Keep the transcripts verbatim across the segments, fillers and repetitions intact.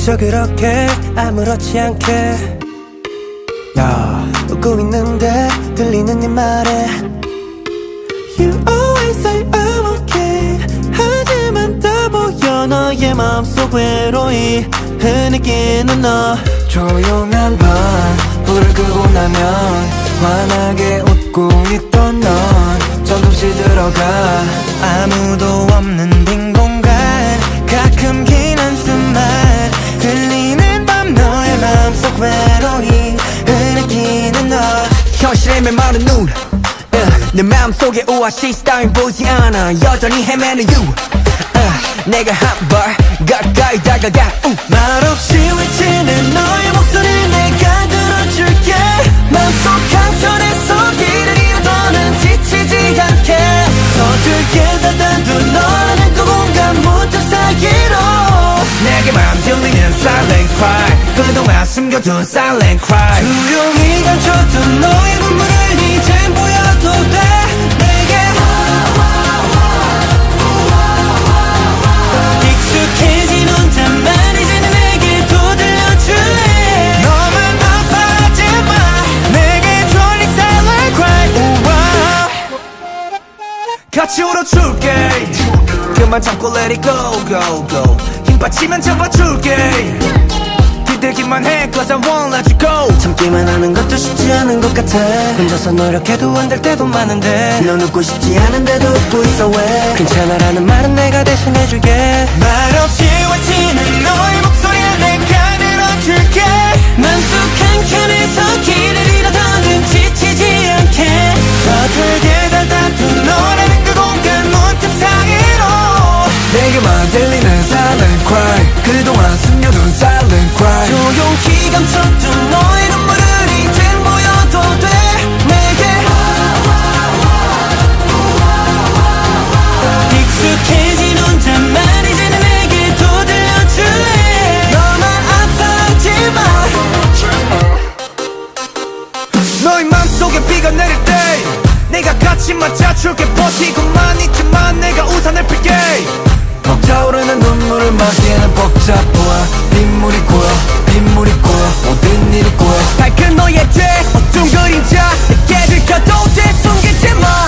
그저 그렇게 아무렇지 않게 야 웃고 있는데 들리는 네 말에 You always say I'm okay 하지만 다 보여 너의 마음속 외로이 흐느끼는 너 조용한 밤 불을 끄고 나면 환하게 웃고 있던 넌 조금씩 들어가 아무도 없는 빈 공간 가끔 긴 한숨만 들리는 밤 너의 마음속 외로이 흐느끼는 너 현실의 메마른 눈 uh, 내 마음속에 오아시스 따윈 보이지 않아 여전히 헤매는 you uh, 내가 한 발 가까이 다가가 uh. 말없이 외치는 너의 목소리 내가 들어줄게 맘속 한켠에서 길을 잃어도는 지치지 않게 서툴게 닫아둔 너라는 그 공간 문틈 사이로 내게만 들리는 silent cry 그동안 숨겨둔 silent cry 조용히 감춰둔 너의 눈물을 이젠 보여도 돼 내게 익숙해진 혼잣말 이제는 내게도 들려줄래 너만 아파하지 마 내게 졸린 silent cry 우와. 같이 울어줄게 그만 참고 let it go go go 힘 빠지면 잡아줄게 기대기만 해 cause I won't let you go 참기만 하는 것도 쉽지 않은 것 같아 혼자서 노력해도 안 될 때도 많은데 넌 웃고 싶지 않은데도 웃고 있어 왜 괜찮아라는 말은 내가 대신해줄게 말없이 외치는 너의 목소리에 내가 들어줄게 맘속 한켠에서 길을 잃어도는 지치지 않게 서툴게 닫아둔 너라는 그 공간 문틈 사이로 내게만 들리는 silent cry 그동안 숨겨둔 silent cry 조용히 감춰둔 너의 눈물을 이젠 보여도 돼 내게 익숙해진 혼잣말 이제는 내게도 들려줄래 너만 아파하지 마 너의 맘속에 비가 내릴 때 내가 같이 맞아줄게 버티고만 있지만 내가 우산을 필게 벅차오르는 눈물을 막기에는 복잡해 빗물이 고여 빗물이 고여 모든 일이 고여 밝은 너의 죄 어두운 그림자 내게 들켜도 돼 숨기지 마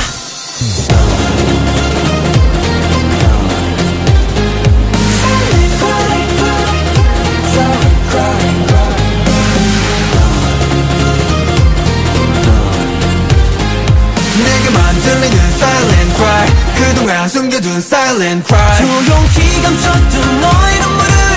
내게만 들리는 silent cry 그동안 숨겨둔 silent cry 조용히 감춰둔 너의 눈물을